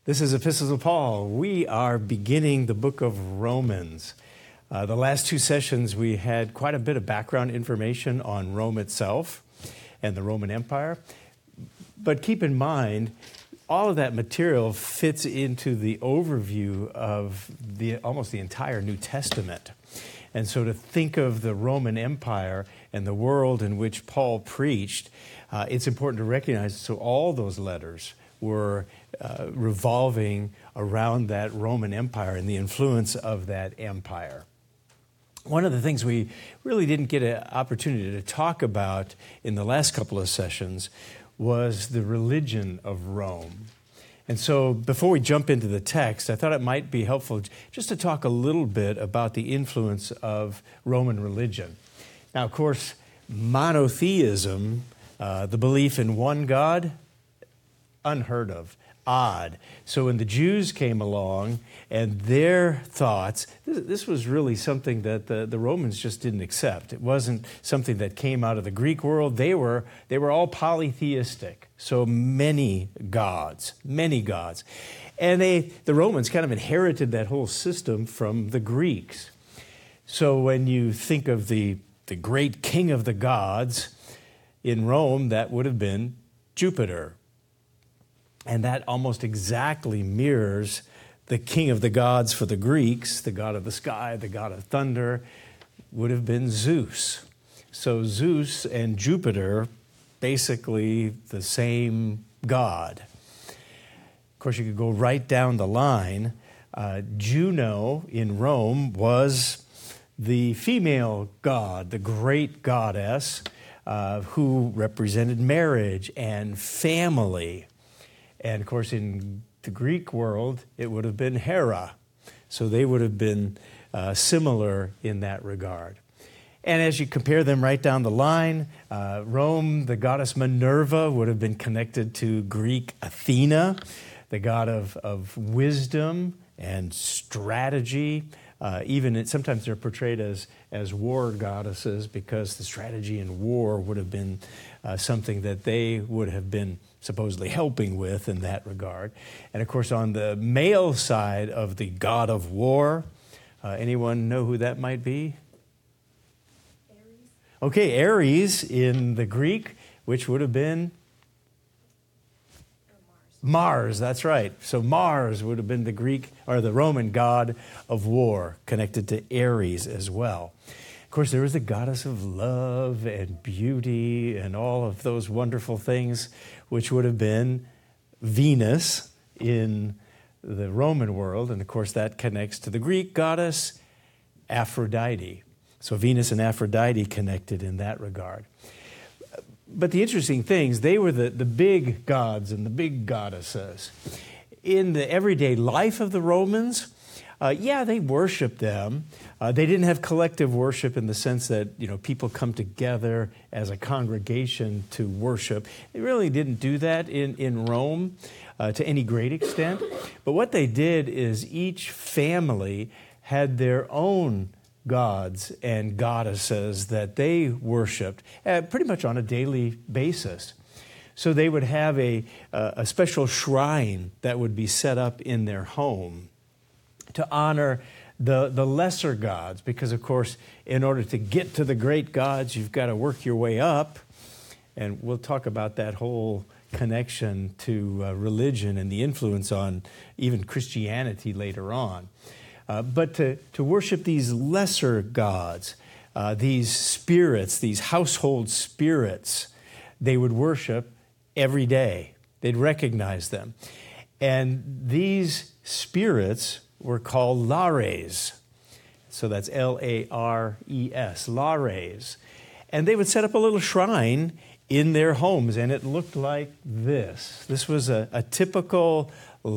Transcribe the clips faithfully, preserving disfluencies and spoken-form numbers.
This is Epistles of Paul. We are beginning the book of Romans. Uh, the last two sessions, we had quite a bit of background information on Rome itself and the Roman Empire. But keep in mind, all of that material fits into the overview of the almost the entire New Testament. And so to think of the Roman Empire and the world in which Paul preached, uh, it's important to recognize, so all those letters were uh, revolving around that Roman Empire and the influence of that empire. One of the things we really didn't get an opportunity to talk about in the last couple of sessions was the religion of Rome. And so before we jump into the text, I thought it might be helpful just to talk a little bit about the influence of Roman religion. Now, of course, monotheism, uh, the belief in one God, unheard of, odd. So when the Jews came along and their thoughts, this, this was really something that the, the Romans just didn't accept. It wasn't something that came out of the Greek world. They were, they were all polytheistic, so many gods, many gods. And they, the Romans kind of inherited that whole system from the Greeks. So when you think of the, the great king of the gods in Rome, that would have been Jupiter. And that almost exactly mirrors the king of the gods for the Greeks, the god of the sky, the god of thunder, would have been Zeus. So Zeus and Jupiter, basically the same god. Of course, you could go right down the line. Uh, Juno in Rome was the female god, the great goddess, uh, who represented marriage and family. And, of course, in the Greek world, it would have been Hera. So they would have been uh, similar in that regard. And as you compare them right down the line, uh, Rome, the goddess Minerva, would have been connected to Greek Athena, the god of, of wisdom and strategy. Uh, even it, sometimes they're portrayed as, as war goddesses because the strategy in war would have been uh, something that they would have been supposedly helping with in that regard. And of course, on the male side of the god of war, uh, anyone know who that might be? Ares. Okay, Ares in the Greek, which would have been Mars. Mars, that's right. So Mars would have been the Greek or the Roman god of war, connected to Ares as well. Of course, there was the goddess of love and beauty and all of those wonderful things, which would have been Venus in the Roman world. And of course, that connects to the Greek goddess Aphrodite. So Venus and Aphrodite connected in that regard. But the interesting things, they were the, the big gods and the big goddesses. In the everyday life of the Romans, uh, yeah, they worshiped them. Uh, they didn't have collective worship in the sense that, you know, people come together as a congregation to worship. They really didn't do that in, in Rome uh, to any great extent. But what they did is each family had their own gods and goddesses that they worshiped uh, pretty much on a daily basis. So they would have a, uh, a special shrine that would be set up in their home to honor the, the lesser gods, because, of course, in order to get to the great gods, you've got to work your way up. And we'll talk about that whole connection to uh, religion and the influence on even Christianity later on. Uh, but to, to worship these lesser gods, uh, these spirits, these household spirits, they would worship every day. They'd recognize them. And these spirits were called lares. So that's L A R E S, lares. And they would set up a little shrine in their homes, and it looked like this. This was a, a typical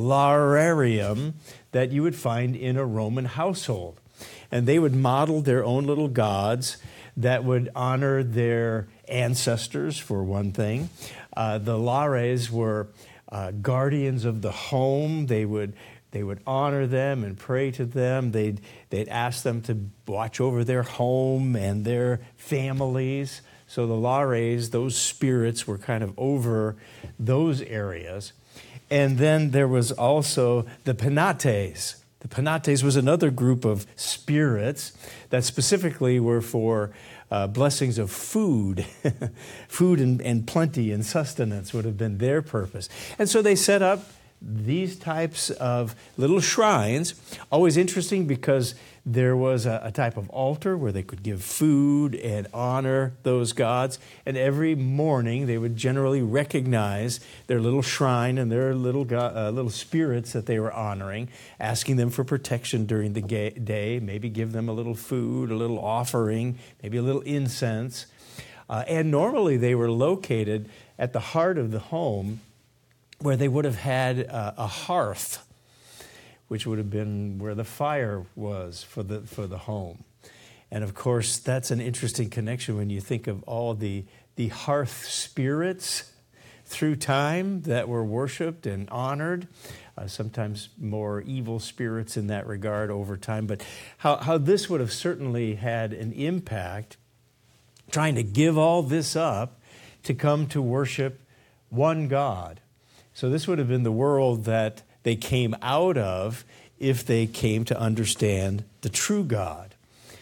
lararium that you would find in a Roman household. And they would model their own little gods that would honor their ancestors, for one thing. Uh, the lares were uh, guardians of the home. They would They would honor them and pray to them. They'd, they'd ask them to watch over their home and their families. So the lares, those spirits, were kind of over those areas. And then there was also the Penates. The Penates was another group of spirits that specifically were for uh, blessings of food. Food and, and plenty and sustenance would have been their purpose. And so they set up these types of little shrines. Always interesting because there was a, a type of altar where they could give food and honor those gods. And every morning they would generally recognize their little shrine and their little go- uh, little spirits that they were honoring, asking them for protection during the ga- day, maybe give them a little food, a little offering, maybe a little incense. Uh, and normally they were located at the heart of the home, where they would have had uh, a hearth, which would have been where the fire was for the for the home. And of course, that's an interesting connection when you think of all the, the hearth spirits through time that were worshipped and honored, uh, sometimes more evil spirits in that regard over time. But how, how this would have certainly had an impact, trying to give all this up to come to worship one God. So this would have been the world that they came out of if they came to understand the true God.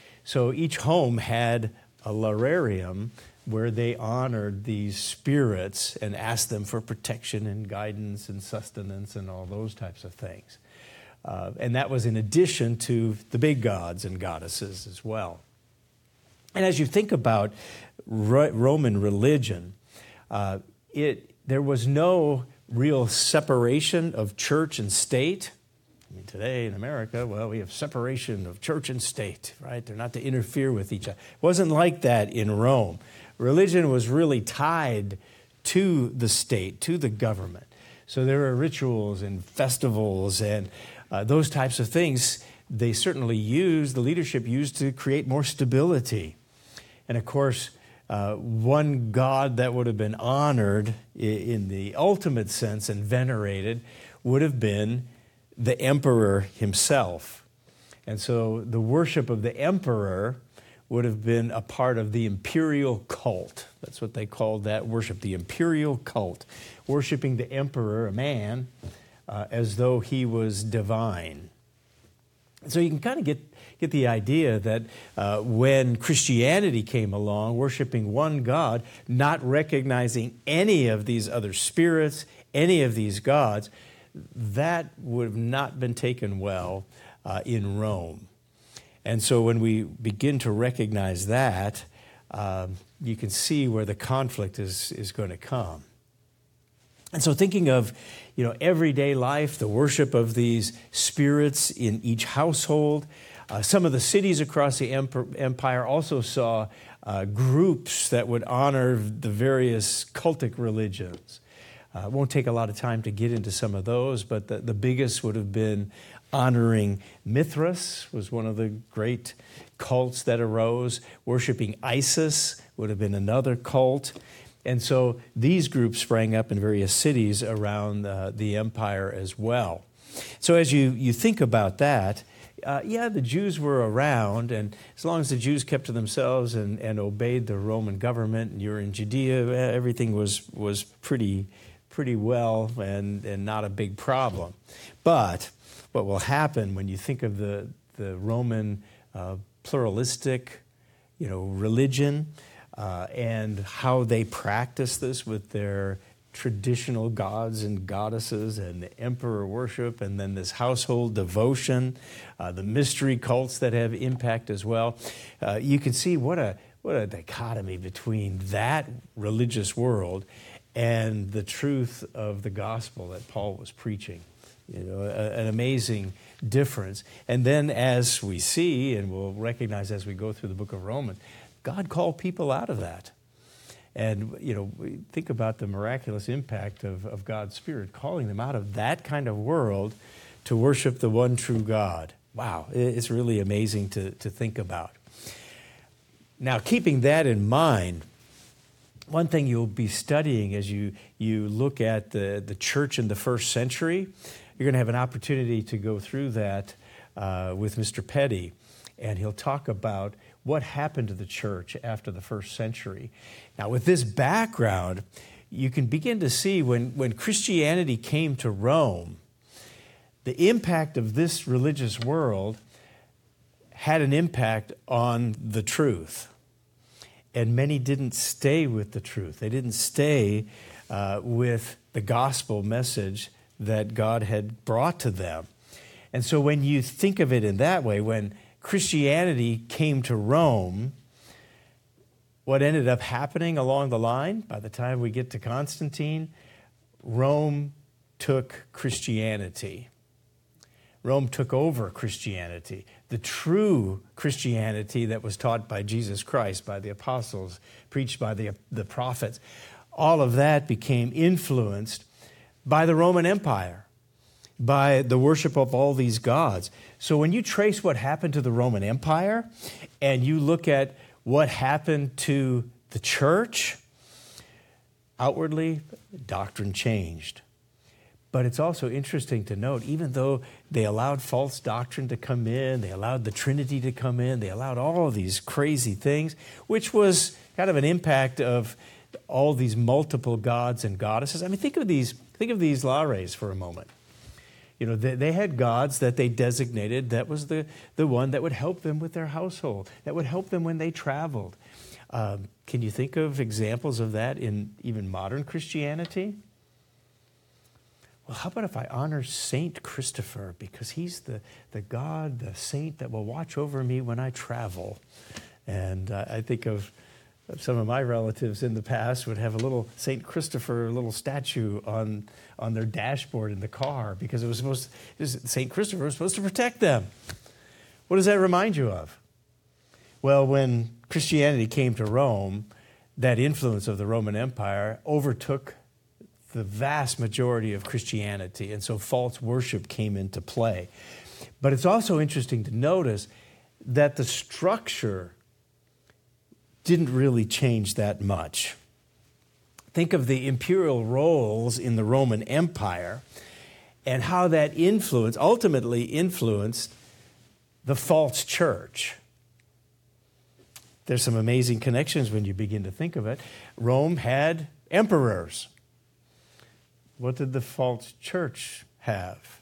So each home had a lararium where they honored these spirits and asked them for protection and guidance and sustenance and all those types of things. Uh, and that was in addition to the big gods and goddesses as well. And as you think about Ro- Roman religion, uh, it there was no real separation of church and state. I mean, today in America, well, we have separation of church and state, right? They're not to interfere with each other. It wasn't like that in Rome. Religion was really tied to the state, to the government. So there were rituals and festivals and uh, those types of things they certainly used, the leadership used to create more stability. And of course, Uh, one God that would have been honored in the ultimate sense and venerated would have been the emperor himself. And so the worship of the emperor would have been a part of the imperial cult. That's what they called that worship, the imperial cult, worshiping the emperor, a man, uh, as though he was divine. So you can kind of get, get the idea that uh, when Christianity came along, worshiping one God, not recognizing any of these other spirits, any of these gods, that would have not been taken well uh, in Rome. And so when we begin to recognize that, uh, you can see where the conflict is, is going to come. And so thinking of, you know, everyday life, the worship of these spirits in each household, uh, some of the cities across the empire also saw uh, groups that would honor the various cultic religions. Uh, it won't take a lot of time to get into some of those, but the, the biggest would have been honoring Mithras, was one of the great cults that arose. Worshiping Isis would have been another cult. And so these groups sprang up in various cities around uh, the empire as well. So as you, you think about that, uh, yeah, the Jews were around, and as long as the Jews kept to themselves and, and obeyed the Roman government, and you're in Judea, everything was was pretty pretty well and, and not a big problem. But what will happen when you think of the, the Roman uh, pluralistic, you know, religion, Uh, and how they practice this with their traditional gods and goddesses and the emperor worship, and then this household devotion, uh, the mystery cults that have impact as well. Uh, you can see what a what a dichotomy between that religious world and the truth of the gospel that Paul was preaching. You know, a, an amazing difference. And then as we see, and we'll recognize as we go through the book of Romans, God called people out of that. And, you know, think about the miraculous impact of, of God's Spirit calling them out of that kind of world to worship the one true God. Wow, it's really amazing to, to think about. Now, keeping that in mind, one thing you'll be studying as you, you look at the, the church in the first century, you're going to have an opportunity to go through that uh, with Mister Petty, and he'll talk about what happened to the church after the first century. Now, with this background, you can begin to see when, when Christianity came to Rome, the impact of this religious world had an impact on the truth. And many didn't stay with the truth. They didn't stay uh, with the gospel message that God had brought to them. And so when you think of it in that way, when Christianity came to Rome, what ended up happening along the line, by the time we get to Constantine, Rome took Christianity. Rome took over Christianity. The true Christianity that was taught by Jesus Christ, by the apostles, preached by the, the prophets, all of that became influenced by the Roman Empire, by the worship of all these gods. So when you trace what happened to the Roman Empire and you look at what happened to the church, outwardly, doctrine changed. But it's also interesting to note, even though they allowed false doctrine to come in, they allowed the Trinity to come in, they allowed all of these crazy things, which was kind of an impact of all these multiple gods and goddesses. I mean, think of these, think of these lares for a moment. You know, they, they had gods that they designated that was the, the one that would help them with their household, that would help them when they traveled. Um, can you think of examples of that in even modern Christianity? Well, how about if I honor Saint Christopher, because he's the, the God, the saint that will watch over me when I travel. And uh, I think of some of my relatives in the past would have a little Saint Christopher, a little statue on, on their dashboard in the car, because it was supposed to, Saint Christopher was supposed to protect them. What does that remind you of? Well, when Christianity came to Rome, that influence of the Roman Empire overtook the vast majority of Christianity, and so false worship came into play. But it's also interesting to notice that the structure didn't really change that much. Think of the imperial roles in the Roman Empire and how that influence, ultimately influenced the false church. There's some amazing connections when you begin to think of it. Rome had emperors. What did the false church have?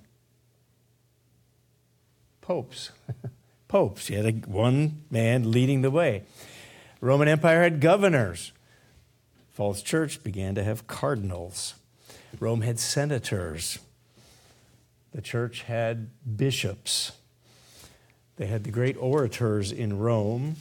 Popes. Popes. You had a, one man leading the way. Roman Empire had governors. False church began to have cardinals. Rome had senators. The church had bishops. They had the great orators in Rome.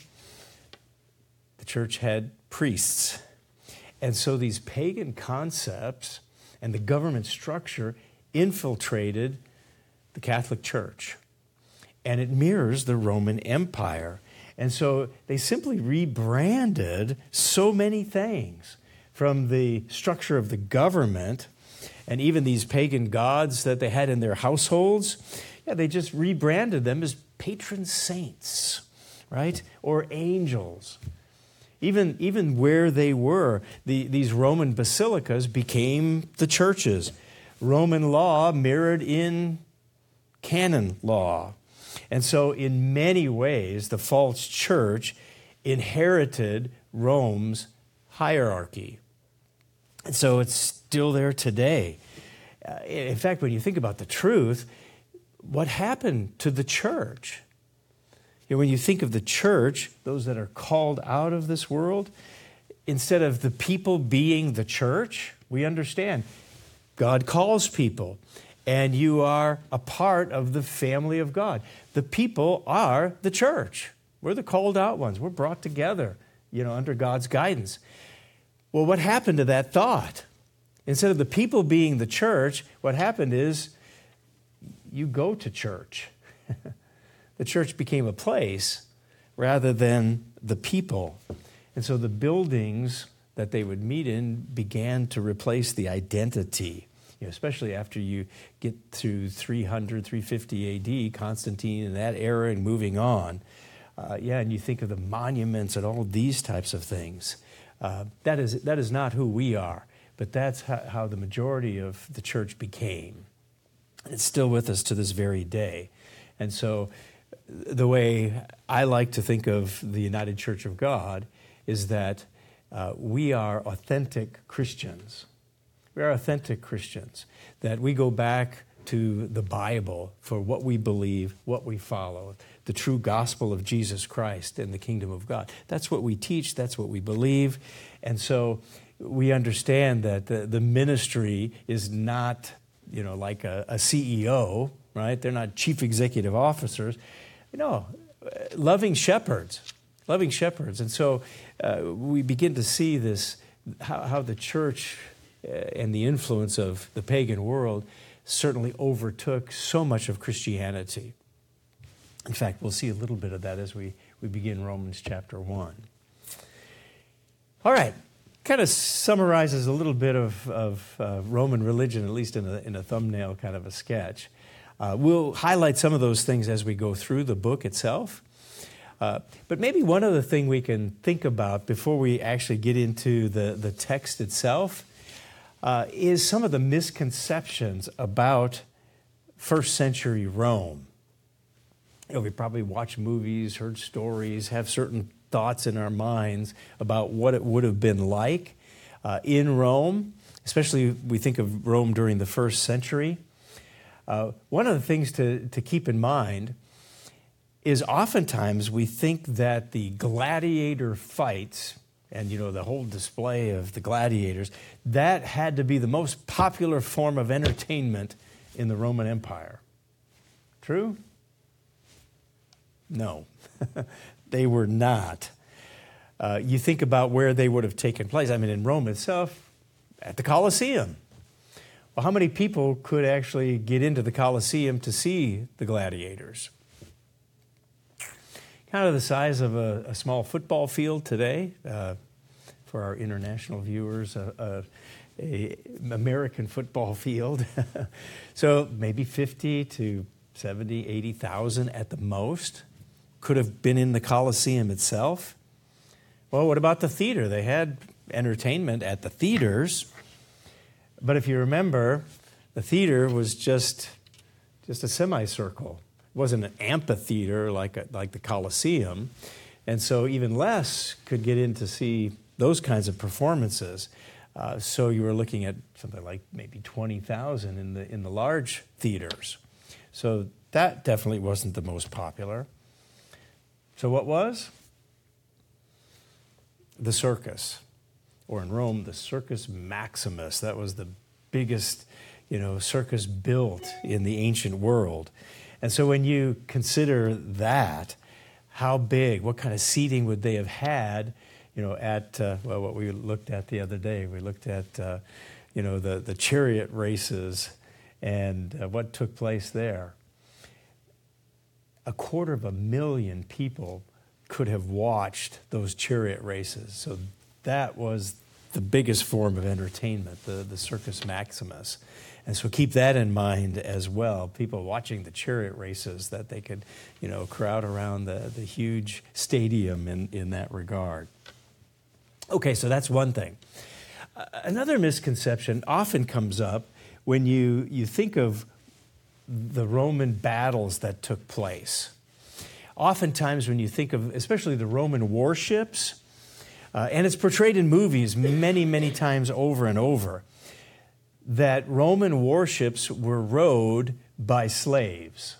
The church had priests. And so these pagan concepts and the government structure infiltrated the Catholic Church. And it mirrors the Roman Empire. And so they simply rebranded so many things, from the structure of the government and even these pagan gods that they had in their households. Yeah, they just rebranded them as patron saints, right? Or angels. Even, even where they were, the, these Roman basilicas became the churches. Roman law mirrored in canon law. And so in many ways, the false church inherited Rome's hierarchy. And so it's still there today. Uh, in fact, when you think about the truth, what happened to the church? You know, when you think of the church, those that are called out of this world, instead of the people being the church, we understand God calls people, and you are a part of the family of God. The people are the church. We're the called out ones. We're brought together, you know, under God's guidance. Well, what happened to that thought? Instead of the people being the church, what happened is you go to church. The church became a place rather than the people. And so the buildings that they would meet in began to replace the identity. You know, especially after you get through three hundred, three fifty A D, Constantine and that era and moving on. Uh, yeah, and you think of the monuments and all these types of things. Uh, that is that is not who we are, but that's how, how the majority of the church became. It's still with us to this very day. And so the way I like to think of the United Church of God is that uh, we are authentic Christians. We are authentic Christians, that we go back to the Bible for what we believe, what we follow, the true gospel of Jesus Christ and the kingdom of God. That's what we teach, that's what we believe. And so we understand that the, the ministry is not, you know, like a, a C E O, right? They're not chief executive officers. No, loving shepherds, loving shepherds. And so uh, we begin to see this, how, how the church uh, and the influence of the pagan world certainly overtook so much of Christianity. In fact, we'll see a little bit of that as we, we begin Romans chapter one. All right, kind of summarizes a little bit of, of uh, Roman religion, at least in a, in a thumbnail kind of a sketch. Uh, we'll highlight some of those things as we go through the book itself. Uh, but maybe one other thing we can think about before we actually get into the, the text itself uh, is some of the misconceptions about first century Rome. You know, we probably watched movies, heard stories, have certain thoughts in our minds about what it would have been like uh, in Rome, especially we think of Rome during the first century. Uh, one of the things to, to keep in mind is oftentimes we think that the gladiator fights, and you know the whole display of the gladiators, that had to be the most popular form of entertainment in the Roman Empire. True? No, they were not. Uh, you think about where they would have taken place. I mean, in Rome itself, at the Colosseum. Well, how many people could actually get into the Colosseum to see the gladiators? Kind of the size of a, a small football field today. Uh, for our international viewers, a, a, a American football field. So maybe fifty to seventy, eighty thousand at the most could have been in the Colosseum itself. Well, what about the theater? They had entertainment at the theaters. But if you remember, the theater was just, just a semicircle. It wasn't an amphitheater like, a, like the Colosseum. And so even less could get in to see those kinds of performances. Uh, so you were looking at something like maybe twenty thousand in the, in the large theaters. So that definitely wasn't the most popular. So what was? The circus. Or in Rome, the Circus Maximus. That was the biggest, you know, circus built in the ancient world. And so when you consider that, how big, what kind of seating would they have had, you know, at, uh, well, what we looked at the other day. We looked at, uh, you know, the, the chariot races and uh, what took place there. A quarter of a million people could have watched those chariot races. So that was the biggest form of entertainment, the, the Circus Maximus. And so keep that in mind as well. People watching the chariot races, that they could, you know, crowd around the, the huge stadium in, in that regard. Okay, so that's one thing. Uh, another misconception often comes up when you, you think of the Roman battles that took place. Oftentimes when you think of, especially the Roman warships, uh, and it's portrayed in movies many, many times over and over, that Roman warships were rowed by slaves.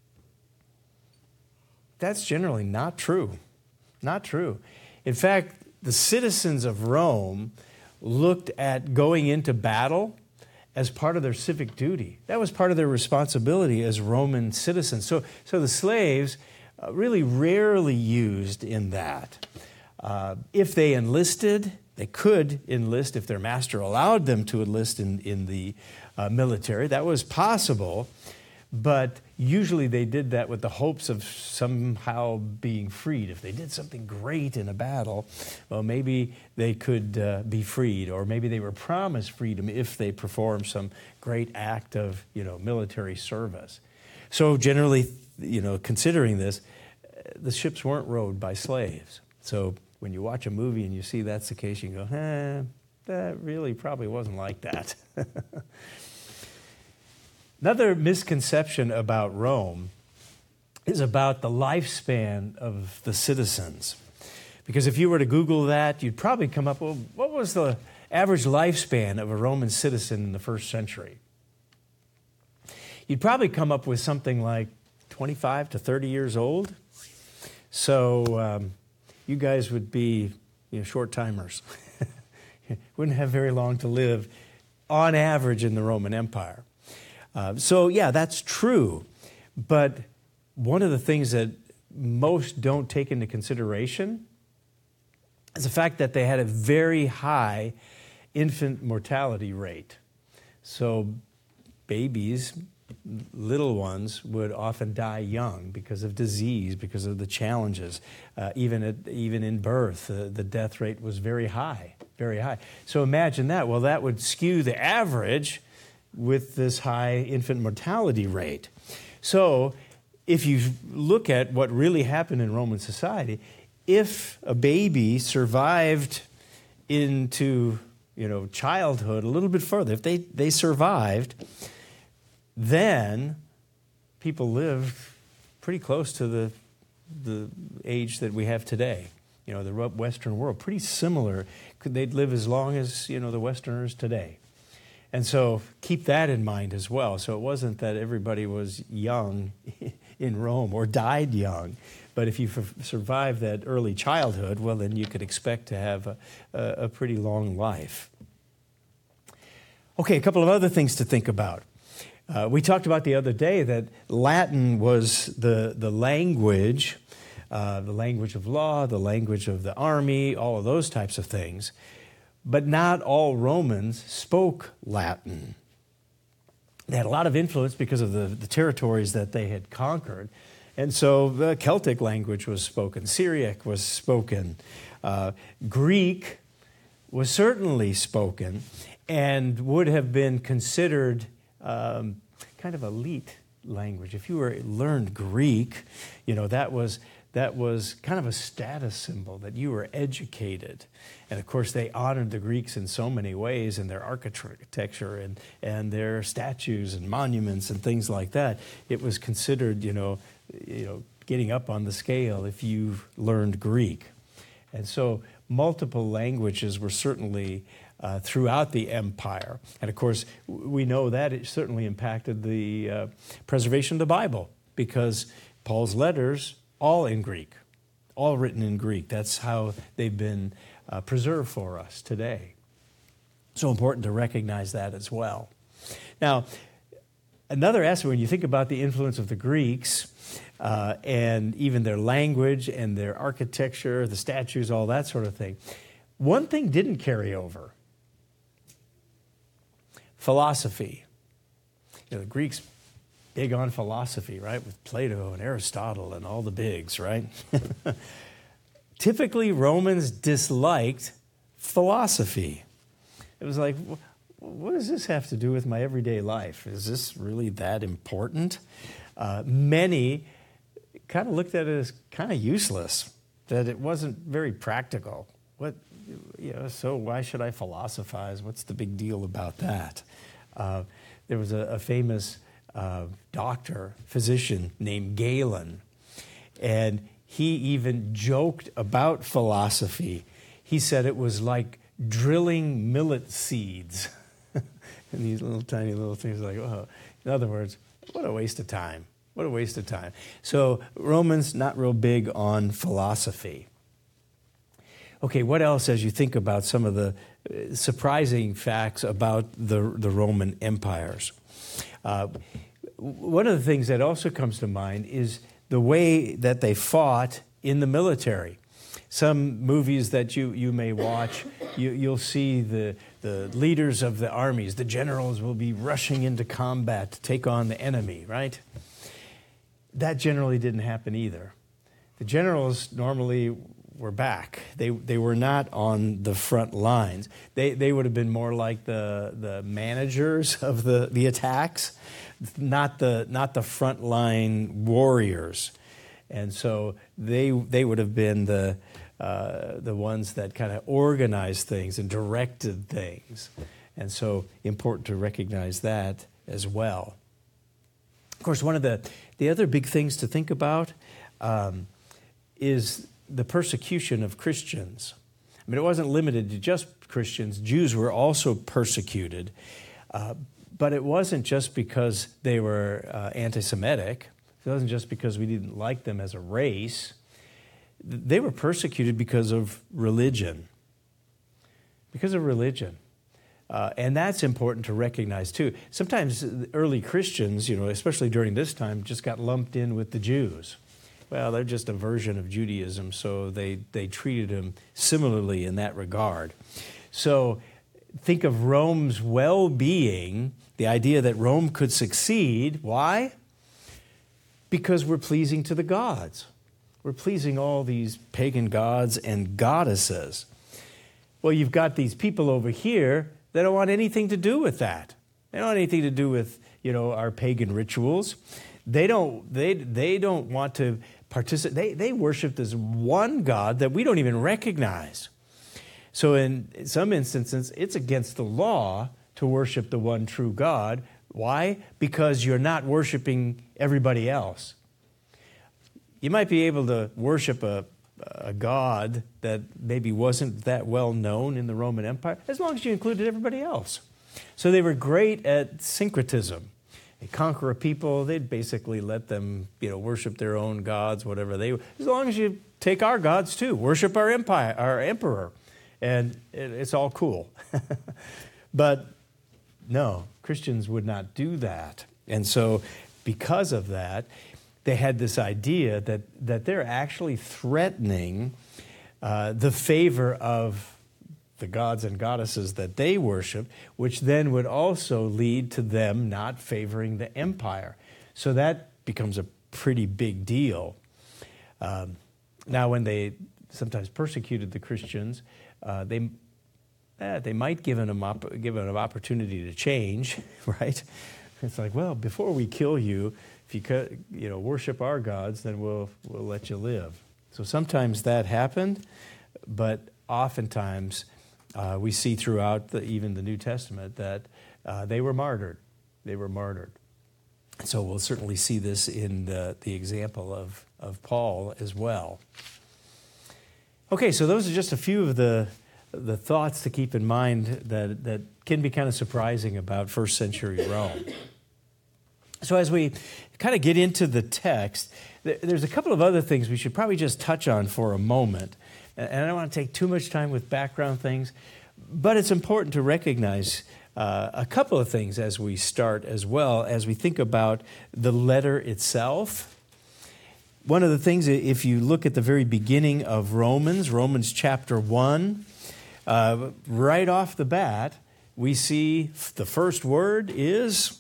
That's generally not true. Not true. In fact, the citizens of Rome looked at going into battle as part of their civic duty. That was part of their responsibility as Roman citizens. So, so the slaves uh, really rarely used in that. Uh, if they enlisted, they could enlist if their master allowed them to enlist in, in the uh, military. That was possible, but usually they did that with the hopes of somehow being freed. If they did something great in a battle, well, maybe they could uh, be freed, or maybe they were promised freedom if they performed some great act of, you know, military service. So generally, you know, considering this, the ships weren't rowed by slaves. So when you watch a movie and you see that's the case, you can go, eh, that really probably wasn't like that. Another misconception about Rome is about the lifespan of the citizens. Because if you were to Google that, you'd probably come up, well, what was the average lifespan of a Roman citizen in the first century? You'd probably come up with something like twenty-five to thirty years old. So um, you guys would be you know, short timers. Wouldn't have very long to live on average in the Roman Empire. Uh, so yeah, that's true. But one of the things that most don't take into consideration is the fact that they had a very high infant mortality rate. So babies, little ones, would often die young because of disease, because of the challenges. Uh, even at, even in birth, uh, the death rate was very high, very high. So imagine that. Well, that would skew the average with this high infant mortality rate. So if you look at what really happened in Roman society, if a baby survived into, you know, childhood a little bit further, if they, they survived, then people lived pretty close to the, the age that we have today. You know, the Western world, pretty similar. They'd live as long as, you know, the Westerners today. And so keep that in mind as well. So it wasn't that everybody was young in Rome or died young. But if you f- survived that early childhood, well, then you could expect to have a, a, a pretty long life. Okay, a couple of other things to think about. Uh, we talked about the other day that Latin was the, the language, uh, the language of law, the language of the army, all of those types of things. But not all Romans spoke Latin. They had a lot of influence because of the, the territories that they had conquered. And so the Celtic language was spoken. Syriac was spoken. Uh, Greek was certainly spoken and would have been considered um, kind of elite language. If you were learned Greek, you know, that was that was kind of a status symbol that you were educated. And of course, they honored the Greeks in so many ways in their architecture and, and their statues and monuments and things like that. It was considered, you know, you know, getting up on the scale if you learned Greek. And so multiple languages were certainly uh, throughout the empire. And of course, we know that it certainly impacted the uh, preservation of the Bible, because Paul's letters, all in Greek, all written in Greek. That's how they've been uh, preserved for us today. So important to recognize that as well. Now, another aspect, when you think about the influence of the Greeks, uh, and even their language and their architecture, the statues, all that sort of thing, one thing didn't carry over: philosophy. You know, the Greeks, big on philosophy, right? With Plato and Aristotle and all the bigs, right? Typically, Romans disliked philosophy. It was like, what does this have to do with my everyday life? Is this really that important? Uh, many kind of looked at it as kind of useless, that it wasn't very practical. What, you know, so why should I philosophize? What's the big deal about that? Uh, there was a, a famous uh, doctor, physician named Galen, and he even joked about philosophy. He said it was like drilling millet seeds. And these little tiny little things like, oh, in other words, what a waste of time. What a waste of time. So Romans, not real big on philosophy. Okay, what else as you think about some of the surprising facts about the, the Roman empires? Uh, one of the things that also comes to mind is the way that they fought in the military. Some movies that you, you may watch, you, you'll see the, the leaders of the armies, the generals will be rushing into combat to take on the enemy, right? That generally didn't happen either. The generals normally were back. They they were not on the front lines. They they would have been more like the, the managers of the, the attacks, not the not the frontline warriors. And so they they would have been the uh, the ones that kind of organized things and directed things. And so important to recognize that as well. Of course, one of the, the other big things to think about um, is the persecution of Christians. I mean, it wasn't limited to just Christians. Jews were also persecuted. Uh, but it wasn't just because they were uh, anti-Semitic. It wasn't just because we didn't like them as a race. They were persecuted because of religion. Because of religion. Uh, and that's important to recognize, too. Sometimes early Christians, you know, especially during this time, just got lumped in with the Jews. Well, they're just a version of Judaism, so they, they treated them similarly in that regard. So think of Rome's well-being, the idea that Rome could succeed. Why? Because we're pleasing to the gods. We're pleasing all these pagan gods and goddesses. Well, you've got these people over here that don't want anything to do with that. They don't want anything to do with, you know, our pagan rituals. They don't, they, they don't want to participate. They, they worship this one God that we don't even recognize. So in some instances, it's against the law to worship the one true God. Why? Because you're not worshiping everybody else. You might be able to worship a, a god that maybe wasn't that well known in the Roman Empire, as long as you included everybody else. So they were great at syncretism. They conquer a people, they'd basically let them, you know, worship their own gods, whatever they were. As long as you take our gods too, worship our empire, our emperor, and it, it's all cool. But no, Christians would not do that. And so because of that, they had this idea that, that they're actually threatening uh, the favor of the gods and goddesses that they worship, which then would also lead to them not favoring the empire. So that becomes a pretty big deal. Um, now, when they sometimes persecuted the Christians, uh, they eh, they might give them op- give them an opportunity to change, right? It's like, well, before we kill you, if you co- you know worship our gods, then we'll we'll let you live. So sometimes that happened, but oftentimes uh, we see throughout the, even the New Testament that uh, they were martyred. They were martyred. So we'll certainly see this in the, the example of, of Paul as well. Okay, so those are just a few of the the thoughts to keep in mind that, that can be kind of surprising about first century Rome. So as we kind of get into the text, there's a couple of other things we should probably just touch on for a moment. And I don't want to take too much time with background things, but it's important to recognize uh, a couple of things as we start as well, as we think about the letter itself. One of the things, if you look at the very beginning of Romans, Romans chapter one, uh, right off the bat, we see the first word is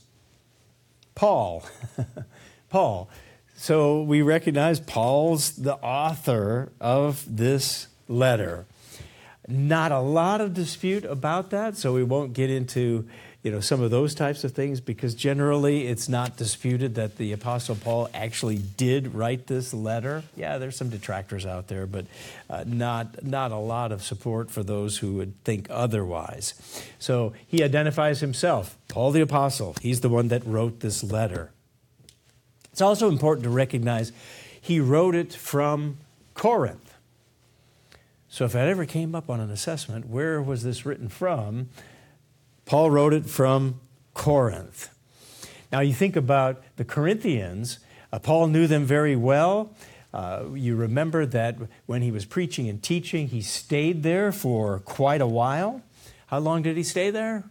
Paul. Paul. So we recognize Paul's the author of this letter. Not a lot of dispute about that, so we won't get into, you know, some of those types of things, because generally it's not disputed that the Apostle Paul actually did write this letter. Yeah, there's some detractors out there, but uh, not, not a lot of support for those who would think otherwise. So he identifies himself, Paul the Apostle. He's the one that wrote this letter. It's also important to recognize he wrote it from Corinth. So if that ever came up on an assessment, where was this written from? Paul wrote it from Corinth. Now you think about the Corinthians, uh, Paul knew them very well. Uh, you remember that when he was preaching and teaching, he stayed there for quite a while. How long did he stay there?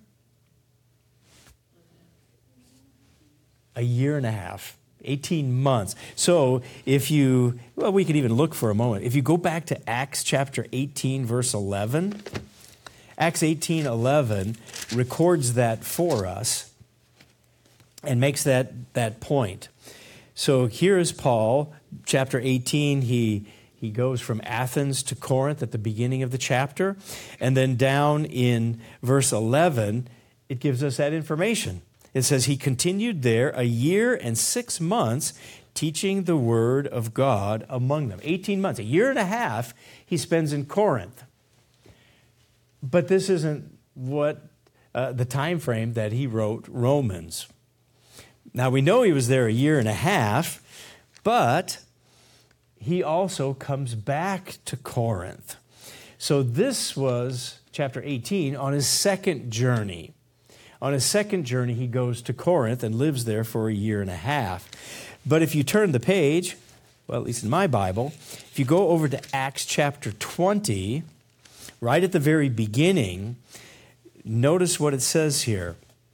A year and a half. eighteen months. So if you, well, we could even look for a moment. If you go back to Acts chapter eighteen, verse eleven, Acts eighteen eleven records that for us and makes that, that point. So here is Paul, chapter eighteen. He, he goes from Athens to Corinth at the beginning of the chapter. And then down in verse eleven, it gives us that information. It says, he continued there a year and six months teaching the word of God among them. eighteen months, a year and a half he spends in Corinth. But this isn't what uh, the time frame that he wrote Romans. Now we know he was there a year and a half, but he also comes back to Corinth. So this was, chapter eighteen, on his second journey. On his second journey, he goes to Corinth and lives there for a year and a half. But if you turn the page, well, at least in my Bible, if you go over to Acts chapter twenty, right at the very beginning, notice what it says here.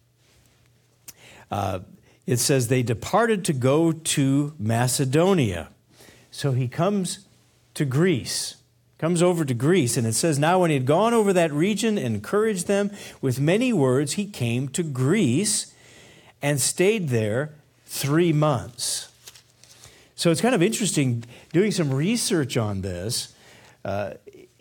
Uh, it says, they departed to go to Macedonia. So he comes to Greece, comes over to Greece, and it says, now when he had gone over that region and encouraged them with many words, he came to Greece and stayed there three months. So it's kind of interesting doing some research on this. Uh,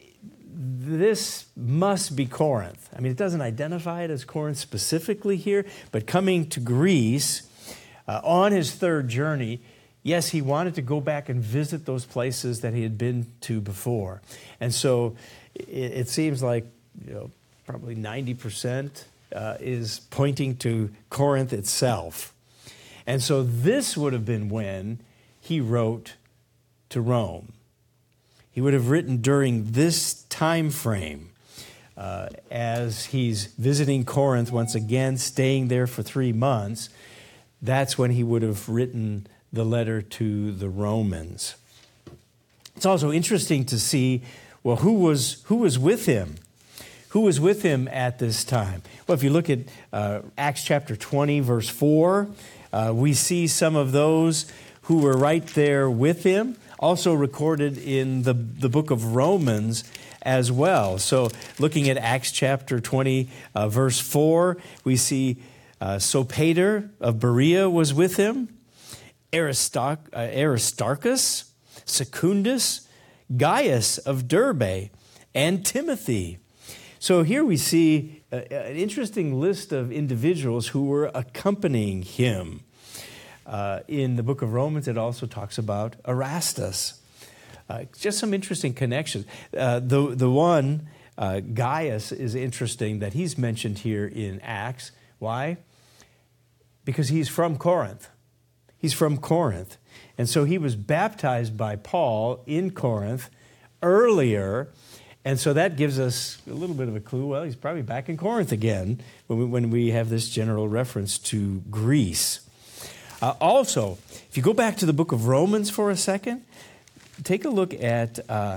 this must be Corinth. I mean, it doesn't identify it as Corinth specifically here, but coming to Greece uh, on his third journey, yes, he wanted to go back and visit those places that he had been to before. And so it, it seems like, you know, probably ninety percent uh, is pointing to Corinth itself. And so this would have been when he wrote to Rome. He would have written during this time frame uh, as he's visiting Corinth once again, staying there for three months. That's when he would have written the letter to the Romans. It's also interesting to see, well, who was who was with him? Who was with him at this time? Well, if you look at uh, Acts chapter twenty, verse four, uh, we see some of those who were right there with him, also recorded in the, the book of Romans as well. So looking at Acts chapter twenty, uh, verse four, we see uh, Sopater of Berea was with him, Aristarch, uh, Aristarchus, Secundus, Gaius of Derbe, and Timothy. So here we see a, an interesting list of individuals who were accompanying him. Uh, in the book of Romans, it also talks about Erastus. Uh, just some interesting connections. Uh, the, the one, uh, Gaius, is interesting that he's mentioned here in Acts. Why? Because he's from Corinth. He's from Corinth. And so he was baptized by Paul in Corinth earlier. And so that gives us a little bit of a clue. Well, he's probably back in Corinth again when we, when we have this general reference to Greece. Uh, also, if you go back to the book of Romans for a second, take a look at uh,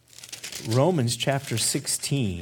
Romans chapter sixteen.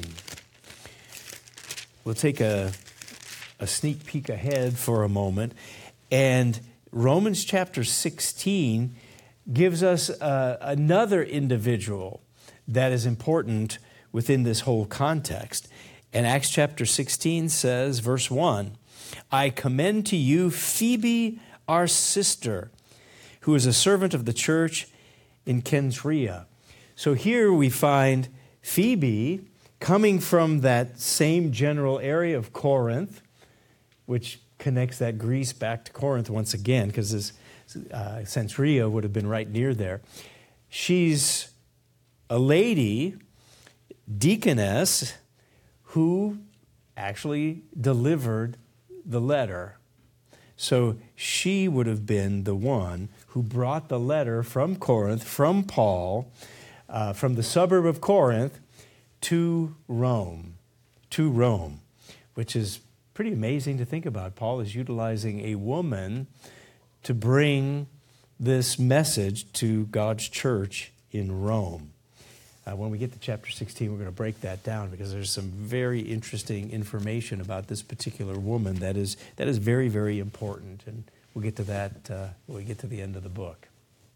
We'll take a, a sneak peek ahead for a moment. And Romans chapter sixteen gives us uh, another individual that is important within this whole context. And Acts chapter sixteen says, verse one, I commend to you Phoebe, our sister, who is a servant of the church in Cenchrea. So here we find Phoebe coming from that same general area of Corinth, which connects that Greece back to Corinth once again, because this uh, Cenchrea would have been right near there. She's a lady, deaconess, who actually delivered the letter. So she would have been the one who brought the letter from Corinth, from Paul, uh, from the suburb of Corinth to Rome, to Rome, which is pretty amazing to think about. Paul is utilizing a woman to bring this message to God's church in Rome. Uh, when we get to chapter sixteen, we're going to break that down because there's some very interesting information about this particular woman that is that is very, very important. And we'll get to that uh, when we get to the end of the book.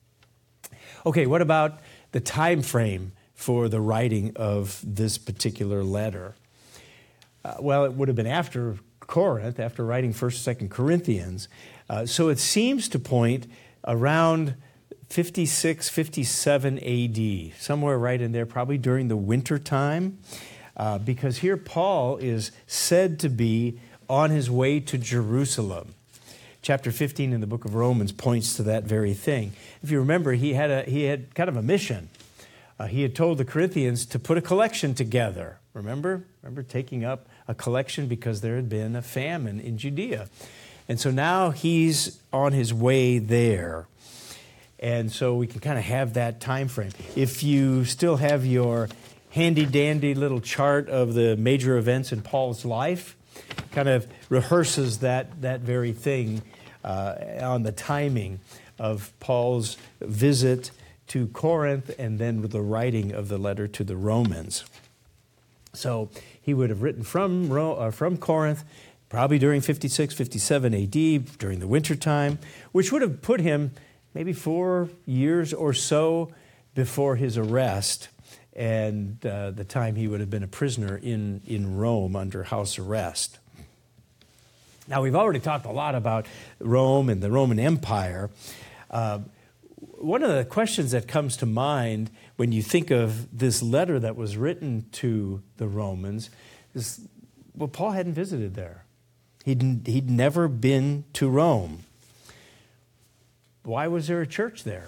Okay, what about the time frame for the writing of this particular letter? Uh, well, it would have been after Corinth, after writing First, Second Corinthians. Uh, so it seems to point around fifty-six, fifty-seven A D, somewhere right in there, probably during the winter time, uh, because here Paul is said to be on his way to Jerusalem. Chapter fifteen in the book of Romans points to that very thing. If you remember, he had a he had kind of a mission. Uh, he had told the Corinthians to put a collection together. Remember? Remember taking up a collection because there had been a famine in Judea. And so now he's on his way there. And so we can kind of have that time frame. If you still have your handy-dandy little chart of the major events in Paul's life, kind of rehearses that, that very thing uh, on the timing of Paul's visit to Corinth and then with the writing of the letter to the Romans. So he would have written from, Ro- uh, from Corinth, probably during fifty-six, fifty-seven A D, during the wintertime, which would have put him maybe four years or so before his arrest and uh, the time he would have been a prisoner in, in Rome under house arrest. Now, we've already talked a lot about Rome and the Roman Empire. Uh, one of the questions that comes to mind when you think of this letter that was written to the Romans is, well, Paul hadn't visited there. He'd, he'd never been to Rome. Why was there a church there?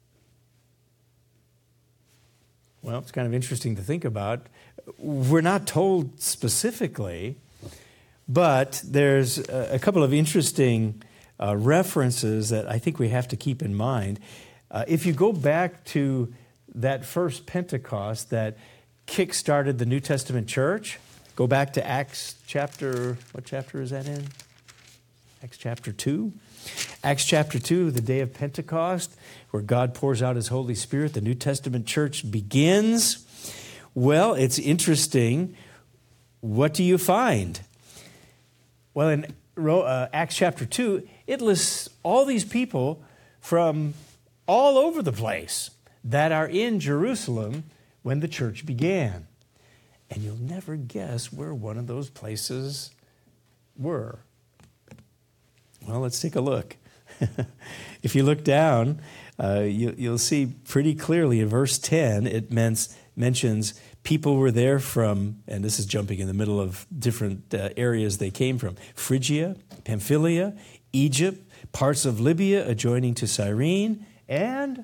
Well, it's kind of interesting to think about. We're not told specifically, but there's a couple of interesting uh, references that I think we have to keep in mind. Uh, if you go back to that first Pentecost that kick-started the New Testament church, go back to Acts chapter, what chapter is that in? Acts chapter two. Acts chapter two, the day of Pentecost, where God pours out his Holy Spirit, the New Testament church begins. Well, it's interesting. What do you find? Well, in uh, Acts chapter two, it lists all these people from all over the place that are in Jerusalem when the church began. And you'll never guess where one of those places were. Well, let's take a look. If you look down, uh, you, you'll see pretty clearly in verse ten, it mens- mentions people were there from, and this is jumping in the middle of different uh, areas they came from, Phrygia, Pamphylia, Egypt, parts of Libya adjoining to Cyrene, and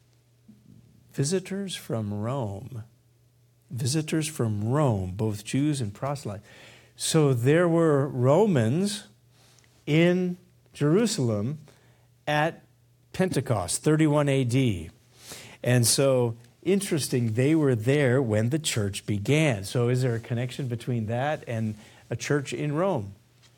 visitors from Rome. Visitors from Rome, both Jews and proselytes. So there were Romans in Jerusalem at Pentecost, thirty-one A D. And so, interesting, they were there when the church began. So is there a connection between that and a church in Rome?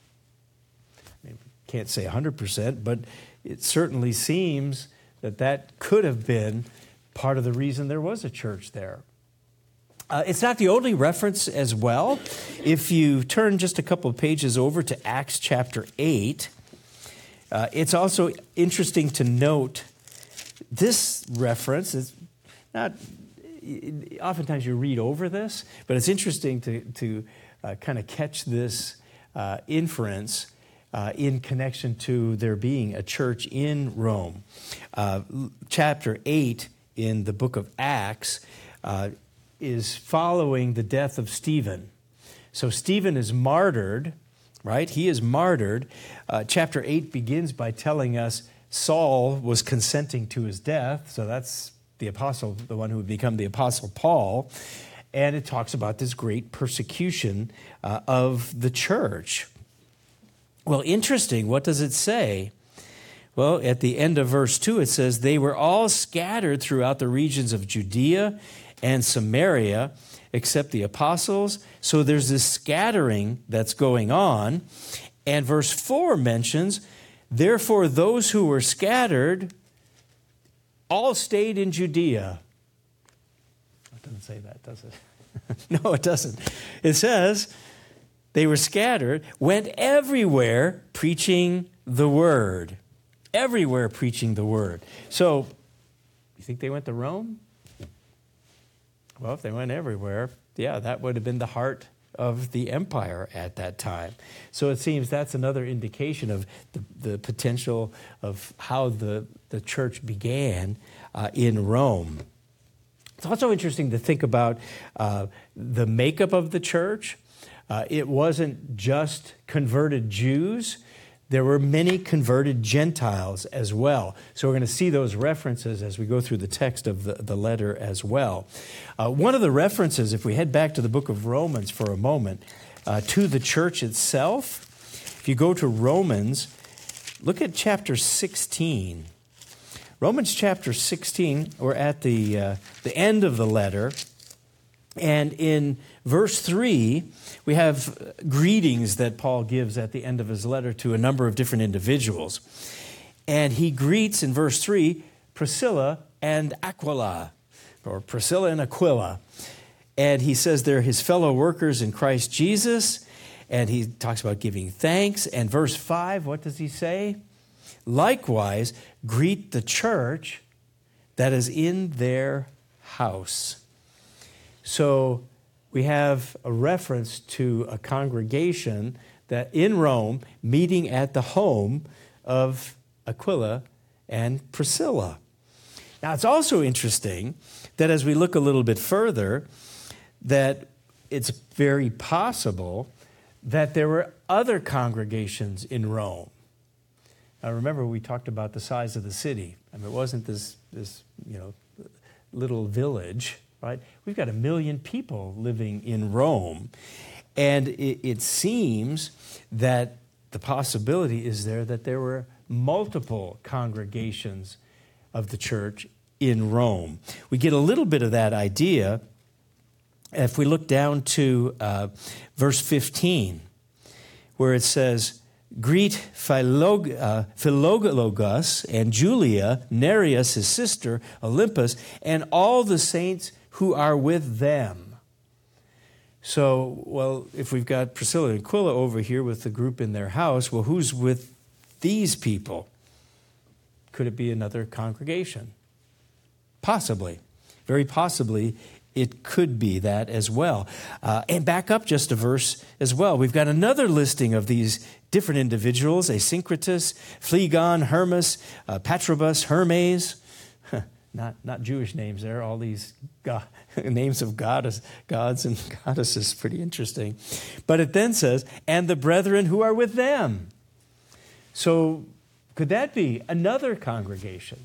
I mean, can't say one hundred percent, but it certainly seems that that could have been part of the reason there was a church there. Uh, it's not the only reference as well. If you turn just a couple of pages over to Acts chapter eight, uh, it's also interesting to note this reference is not, oftentimes you read over this, but it's interesting to, to uh, kind of catch this uh, inference uh, in connection to there being a church in Rome. Uh, chapter eight in the book of Acts uh, is following the death of Stephen. So Stephen is martyred, right? He is martyred. Uh, chapter eight begins by telling us Saul was consenting to his death. So that's the apostle, the one who would become the apostle Paul. And it talks about this great persecution uh, of the church. Well, interesting. What does it say? Well, at the end of verse two, it says, they were all scattered throughout the regions of Judea and Samaria, except the apostles. So there's this scattering that's going on. And verse four mentions, therefore those who were scattered all stayed in Judea. It doesn't say that, does it? No, it doesn't. It says they were scattered, went everywhere preaching the word. Everywhere preaching the word. So, you think they went to Rome? Well, if they went everywhere, yeah, that would have been the heart of the empire at that time. So it seems that's another indication of the, the potential of how the, the church began uh, in Rome. It's also interesting to think about uh, the makeup of the church. Uh, it wasn't just converted Jews. There were many converted Gentiles as well. So we're going to see those references as we go through the text of the, the letter as well. Uh, one of the references, if we head back to the book of Romans for a moment, uh, to the church itself, if you go to Romans, look at chapter sixteen. Romans chapter sixteen, we're at the, uh, the end of the letter. And in verse three, we have greetings that Paul gives at the end of his letter to a number of different individuals. And he greets in verse three Priscilla and Aquila, or Priscilla and Aquila. And he says they're his fellow workers in Christ Jesus. And he talks about giving thanks. And verse five, what does he say? Likewise, greet the church that is in their house. So we have a reference to a congregation that in Rome meeting at the home of Aquila and Priscilla. Now, it's also interesting that as we look a little bit further, that it's very possible that there were other congregations in Rome. Now, remember, we talked about the size of the city. I mean, it wasn't this, this you know, little village, right? We've got a million people living in Rome. And it, it seems that the possibility is there that there were multiple congregations of the church in Rome. We get a little bit of that idea if we look down to uh, verse fifteen, where it says, greet Philog- uh, Philologus and Julia, Nereus, his sister, Olympus, and all the saints who are with them. So, well, if we've got Priscilla and Aquila over here with the group in their house, well, who's with these people? Could it be another congregation? Possibly. Very possibly, it could be that as well. Uh, and back up just a verse as well. We've got another listing of these different individuals: Asyncritus, Phlegon, Hermas, uh, Patrobus, Hermes. Not not Jewish names there. All these God, names of goddess, gods and goddesses. Pretty interesting. But it then says, and the brethren who are with them. So could that be another congregation?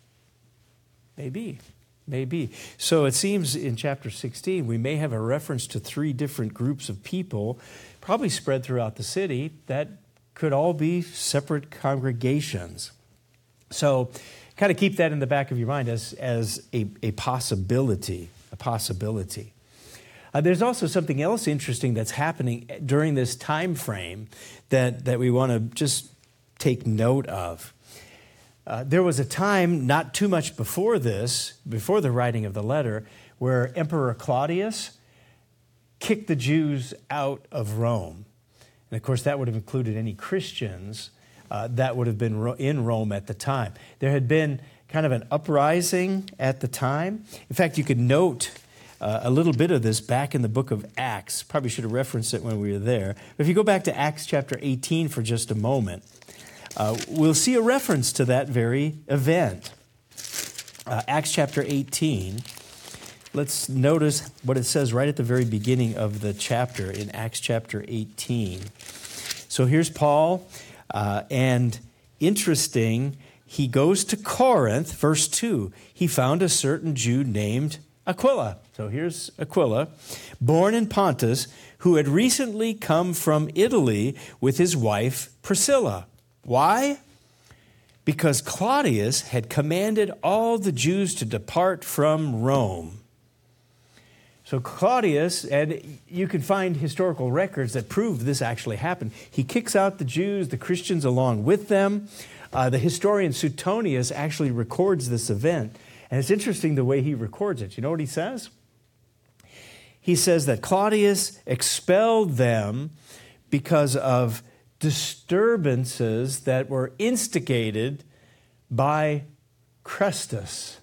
Maybe. Maybe. So it seems in chapter sixteen, we may have a reference to three different groups of people, probably spread throughout the city, that could all be separate congregations. So kind of keep that in the back of your mind as, as a, a possibility, a possibility. Uh, there's also something else interesting that's happening during this time frame that, that we want to just take note of. Uh, there was a time not too much before this, before the writing of the letter, where Emperor Claudius kicked the Jews out of Rome. And of course, that would have included any Christians uh, that would have been in Rome at the time. There had been kind of an uprising at the time. In fact, you could note uh, a little bit of this back in the book of Acts. Probably should have referenced it when we were there. But if you go back to Acts chapter eighteen for just a moment, Uh, we'll see a reference to that very event. Uh, Acts chapter eighteen. Let's notice what it says right at the very beginning of the chapter in Acts chapter eighteen. So here's Paul, uh, and interesting, he goes to Corinth, verse two. He found a certain Jew named Aquila. So here's Aquila, born in Pontus, who had recently come from Italy with his wife Priscilla. Why? Because Claudius had commanded all the Jews to depart from Rome. So Claudius, and you can find historical records that prove this actually happened. He kicks out the Jews, the Christians along with them. Uh, the historian Suetonius actually records this event. And it's interesting the way he records it. You know what he says? He says that Claudius expelled them because of disturbances that were instigated by Chrestus.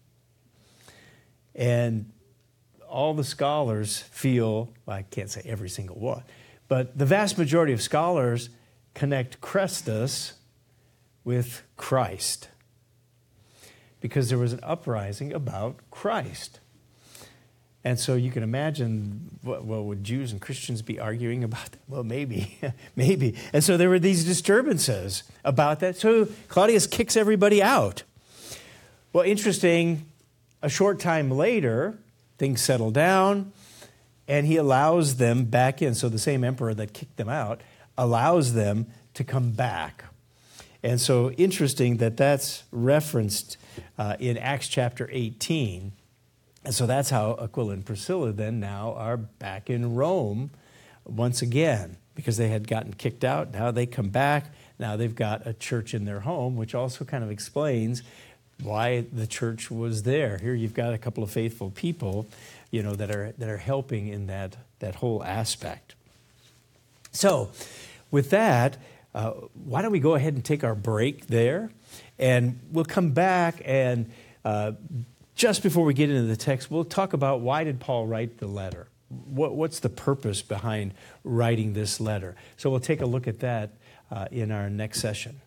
And all the scholars feel, well, I can't say every single one, but the vast majority of scholars connect Chrestus with Christ, because there was an uprising about Christ. And so you can imagine, well, would Jews and Christians be arguing about that? Well, maybe, maybe. And so there were these disturbances about that. So Claudius kicks everybody out. Well, interesting, a short time later, things settle down, and he allows them back in. So the same emperor that kicked them out allows them to come back. And so interesting that that's referenced uh, in Acts chapter eighteen. And so that's how Aquila and Priscilla then now are back in Rome once again, because they had gotten kicked out. Now they come back. Now they've got a church in their home, which also kind of explains why the church was there. Here you've got a couple of faithful people, you know, that are that are helping in that, that whole aspect. So with that, uh, why don't we go ahead and take our break there, and we'll come back, and uh, just before we get into the text, we'll talk about why did Paul write the letter? What, what's the purpose behind writing this letter? So we'll take a look at that uh, in our next session.